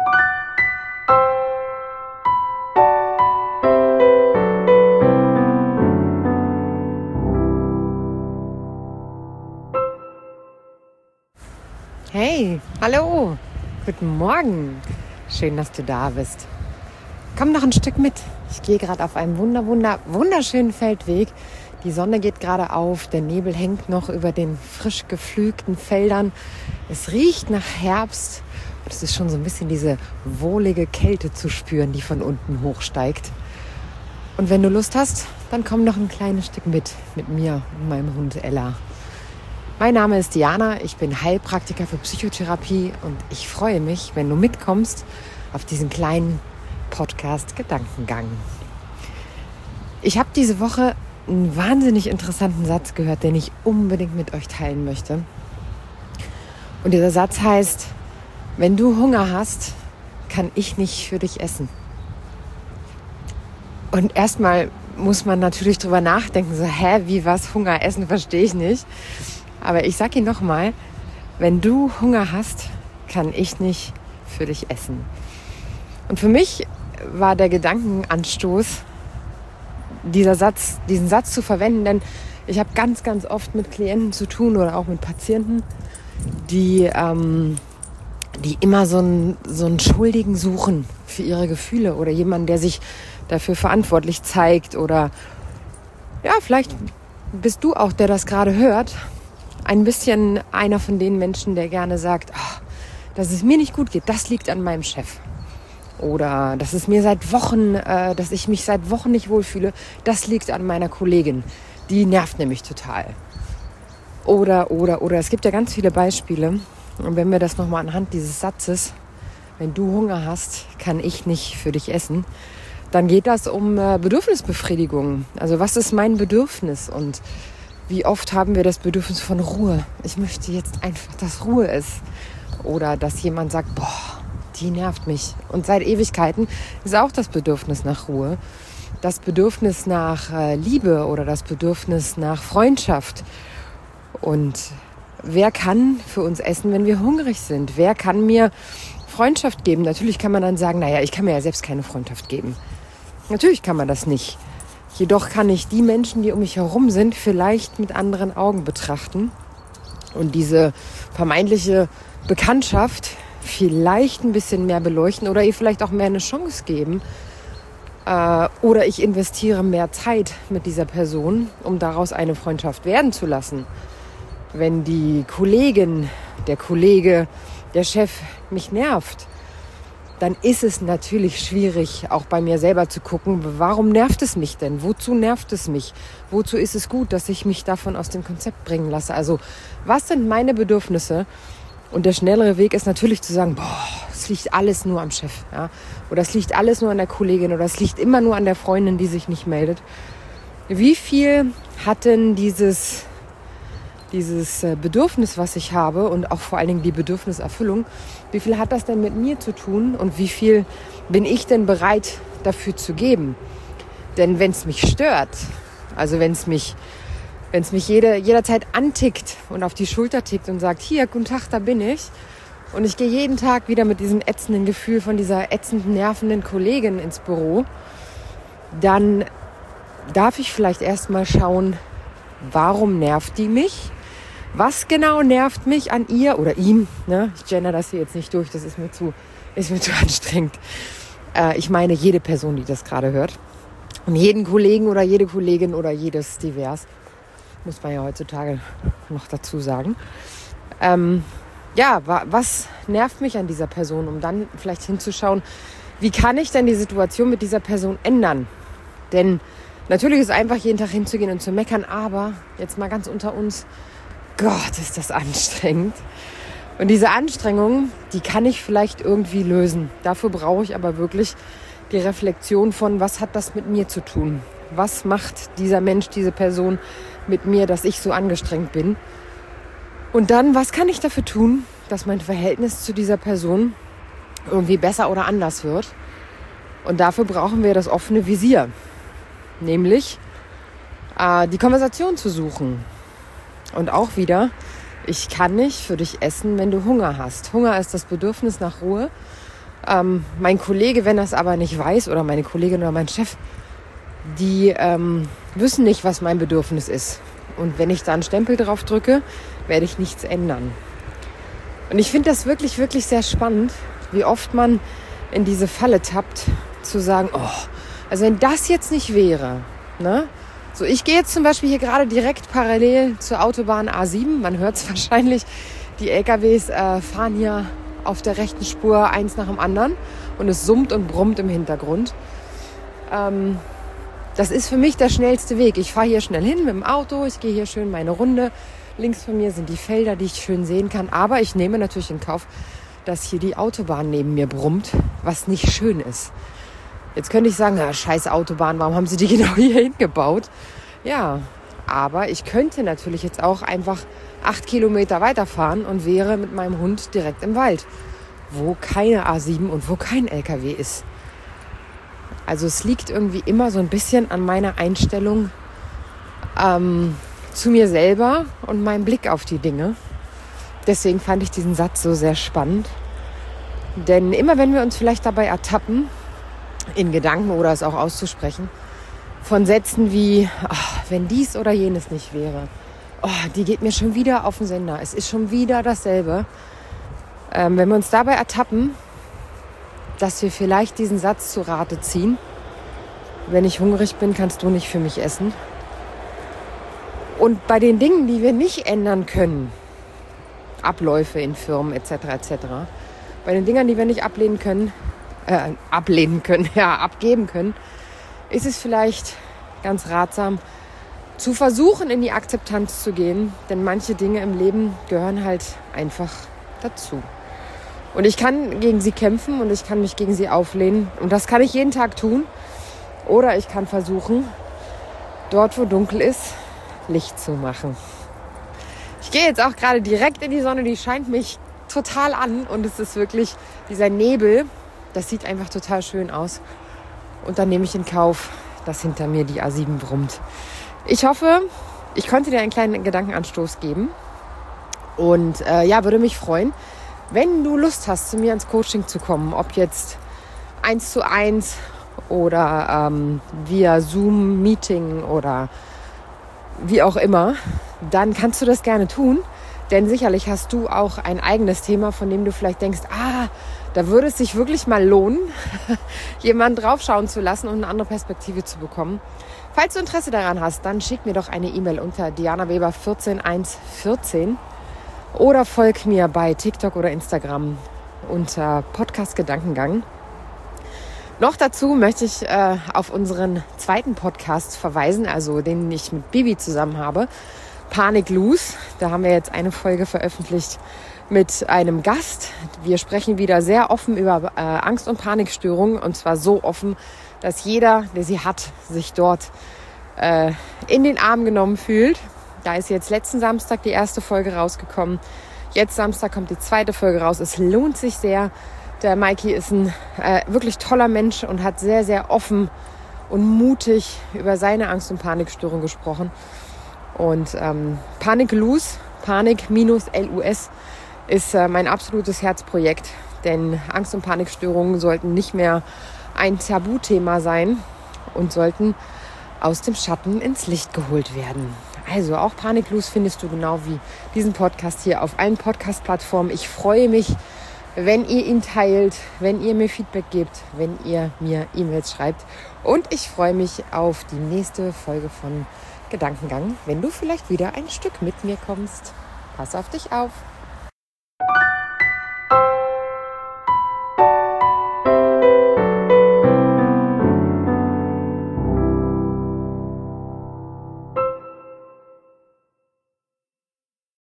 Hey, hallo, guten Morgen. Schön, dass du da bist. Komm noch ein Stück mit. Ich gehe gerade auf einem wunderschönen Feldweg. Die Sonne geht gerade auf, der Nebel hängt noch über den frisch gepflügten Feldern. Es riecht nach Herbst und es ist schon so ein bisschen diese wohlige Kälte zu spüren, die von unten hochsteigt. Und wenn du Lust hast, dann komm noch ein kleines Stück mit mir und meinem Hund Ella. Mein Name ist Diana, ich bin Heilpraktiker für Psychotherapie und ich freue mich, wenn du mitkommst auf diesen kleinen Podcast Gedankengang. Ich habe diese Woche einen wahnsinnig interessanten Satz gehört, den ich unbedingt mit euch teilen möchte. Und dieser Satz heißt: Wenn du Hunger hast, kann ich nicht für dich essen. Und erstmal muss man natürlich drüber nachdenken, so, wie was Hunger essen, verstehe ich nicht. Aber ich sag Ihnen nochmal, wenn du Hunger hast, kann ich nicht für dich essen. Und für mich war der Gedankenanstoß, diesen Satz zu verwenden, denn ich habe ganz, ganz oft mit Klienten zu tun oder auch mit Patienten, die immer so einen Schuldigen suchen für ihre Gefühle oder jemanden, der sich dafür verantwortlich zeigt oder ja, vielleicht bist du auch, der das gerade hört, ein bisschen einer von den Menschen, der gerne sagt, dass es mir nicht gut geht, das liegt an meinem Chef. Oder dass es mir dass ich mich seit Wochen nicht wohlfühle, das liegt an meiner Kollegin. Die nervt nämlich total. Oder. Es gibt ja ganz viele Beispiele. Und wenn wir das nochmal anhand dieses Satzes, wenn du Hunger hast, kann ich nicht für dich essen, dann geht das um Bedürfnisbefriedigung. Also was ist mein Bedürfnis? Und wie oft haben wir das Bedürfnis von Ruhe? Ich möchte jetzt einfach, dass Ruhe ist. Oder dass jemand sagt, die nervt mich. Und seit Ewigkeiten ist auch das Bedürfnis nach Ruhe, das Bedürfnis nach Liebe oder das Bedürfnis nach Freundschaft. Und wer kann für uns essen, wenn wir hungrig sind? Wer kann mir Freundschaft geben? Natürlich kann man dann sagen, ich kann mir ja selbst keine Freundschaft geben. Natürlich kann man das nicht. Jedoch kann ich die Menschen, die um mich herum sind, vielleicht mit anderen Augen betrachten und diese vermeintliche Bekanntschaft vielleicht ein bisschen mehr beleuchten oder ihr vielleicht auch mehr eine Chance geben. Oder ich investiere mehr Zeit mit dieser Person, um daraus eine Freundschaft werden zu lassen. Wenn die Kollegin, der Kollege, der Chef mich nervt, dann ist es natürlich schwierig, auch bei mir selber zu gucken, warum nervt es mich denn? Wozu nervt es mich? Wozu ist es gut, dass ich mich davon aus dem Konzept bringen lasse? Also, was sind meine Bedürfnisse? Und der schnellere Weg ist natürlich zu sagen, es liegt alles nur am Chef. Ja? Oder es liegt alles nur an der Kollegin oder es liegt immer nur an der Freundin, die sich nicht meldet. Wie viel hat denn dieses Bedürfnis, was ich habe und auch vor allen Dingen die Bedürfniserfüllung, wie viel hat das denn mit mir zu tun und wie viel bin ich denn bereit dafür zu geben? Denn wenn es mich stört, also wenn es mich jederzeit antickt und auf die Schulter tickt und sagt, hier, guten Tag, da bin ich, und ich gehe jeden Tag wieder mit diesem ätzenden Gefühl von dieser ätzenden, nervenden Kollegin ins Büro, dann darf ich vielleicht erstmal schauen, warum nervt die mich? Was genau nervt mich an ihr oder ihm? Ne? Ich gender das hier jetzt nicht durch, das ist mir zu anstrengend. Ich meine jede Person, die das gerade hört. Und jeden Kollegen oder jede Kollegin oder jedes divers. Muss man ja heutzutage noch dazu sagen. Was nervt mich an dieser Person? Um dann vielleicht hinzuschauen, wie kann ich denn die Situation mit dieser Person ändern? Denn natürlich ist es einfach, jeden Tag hinzugehen und zu meckern, aber jetzt mal ganz unter uns, Gott, ist das anstrengend. Und diese Anstrengung, die kann ich vielleicht irgendwie lösen. Dafür brauche ich aber wirklich die Reflexion von, was hat das mit mir zu tun? Was macht dieser Mensch, diese Person mit mir, dass ich so angestrengt bin? Und dann, was kann ich dafür tun, dass mein Verhältnis zu dieser Person irgendwie besser oder anders wird? Und dafür brauchen wir das offene Visier. Nämlich die Konversation zu suchen. Und auch wieder, ich kann nicht für dich essen, wenn du Hunger hast. Hunger ist das Bedürfnis nach Ruhe. Mein Kollege, wenn das aber nicht weiß, oder meine Kollegin oder mein Chef, die wissen nicht, was mein Bedürfnis ist. Und wenn ich da einen Stempel drauf drücke, werde ich nichts ändern. Und ich finde das wirklich, wirklich sehr spannend, wie oft man in diese Falle tappt, zu sagen, also wenn das jetzt nicht wäre, ne? So, ich gehe jetzt zum Beispiel hier gerade direkt parallel zur Autobahn A7. Man hört es wahrscheinlich, die LKWs fahren hier auf der rechten Spur eins nach dem anderen und es summt und brummt im Hintergrund. Das ist für mich der schnellste Weg. Ich fahre hier schnell hin mit dem Auto, ich gehe hier schön meine Runde. Links von mir sind die Felder, die ich schön sehen kann. Aber ich nehme natürlich in Kauf, dass hier die Autobahn neben mir brummt, was nicht schön ist. Jetzt könnte ich sagen, scheiß Autobahn, warum haben sie die genau hier hingebaut? Ja, aber ich könnte natürlich jetzt auch einfach 8 Kilometer weiterfahren und wäre mit meinem Hund direkt im Wald, wo keine A7 und wo kein LKW ist. Also es liegt irgendwie immer so ein bisschen an meiner Einstellung zu mir selber und meinem Blick auf die Dinge. Deswegen fand ich diesen Satz so sehr spannend. Denn immer wenn wir uns vielleicht dabei ertappen, in Gedanken oder es auch auszusprechen, von Sätzen wie, wenn dies oder jenes nicht wäre, die geht mir schon wieder auf den Sender, es ist schon wieder dasselbe. Wenn wir uns dabei ertappen, dass wir vielleicht diesen Satz zu Rate ziehen, wenn ich hungrig bin, kannst du nicht für mich essen. Und bei den Dingen, die wir nicht ändern können, Abläufe in Firmen etc. etc., bei den Dingen, die wir nicht abgeben können, ist es vielleicht ganz ratsam, zu versuchen, in die Akzeptanz zu gehen. Denn manche Dinge im Leben gehören halt einfach dazu. Und ich kann gegen sie kämpfen und ich kann mich gegen sie auflehnen. Und das kann ich jeden Tag tun. Oder ich kann versuchen, dort wo dunkel ist, Licht zu machen. Ich gehe jetzt auch gerade direkt in die Sonne, die scheint mich total an. Und es ist wirklich dieser Nebel, das sieht einfach total schön aus. Und dann nehme ich in Kauf, dass hinter mir die A7 brummt. Ich hoffe, ich konnte dir einen kleinen Gedankenanstoß geben. Und würde mich freuen, wenn du Lust hast, zu mir ins Coaching zu kommen. Ob jetzt 1:1 oder via Zoom-Meeting oder wie auch immer, dann kannst du das gerne tun. Denn sicherlich hast du auch ein eigenes Thema, von dem du vielleicht denkst, da würde es sich wirklich mal lohnen, jemanden draufschauen zu lassen und eine andere Perspektive zu bekommen. Falls du Interesse daran hast, dann schick mir doch eine E-Mail unter dianaweber14114 oder folg mir bei TikTok oder Instagram unter Podcast Gedankengang. Noch dazu möchte ich auf unseren zweiten Podcast verweisen, also den ich mit Bibi zusammen habe, Panic Loose. Da haben wir jetzt eine Folge veröffentlicht mit einem Gast. Wir sprechen wieder sehr offen über Angst- und Panikstörungen und zwar so offen, dass jeder, der sie hat, sich dort in den Arm genommen fühlt. Da ist jetzt letzten Samstag die erste Folge rausgekommen. Jetzt Samstag kommt die zweite Folge raus. Es lohnt sich sehr. Der Mikey ist ein wirklich toller Mensch und hat sehr, sehr offen und mutig über seine Angst- und Panikstörung gesprochen. Und Panic Loose, Panik-LUS, ist mein absolutes Herzprojekt. Denn Angst- und Panikstörungen sollten nicht mehr ein Tabuthema sein und sollten aus dem Schatten ins Licht geholt werden. Also auch Panic Loose findest du genau wie diesen Podcast hier auf allen Podcast-Plattformen. Ich freue mich, wenn ihr ihn teilt, wenn ihr mir Feedback gebt, wenn ihr mir E-Mails schreibt. Und ich freue mich auf die nächste Folge von Gedankengang, wenn du vielleicht wieder ein Stück mit mir kommst. Pass auf dich auf.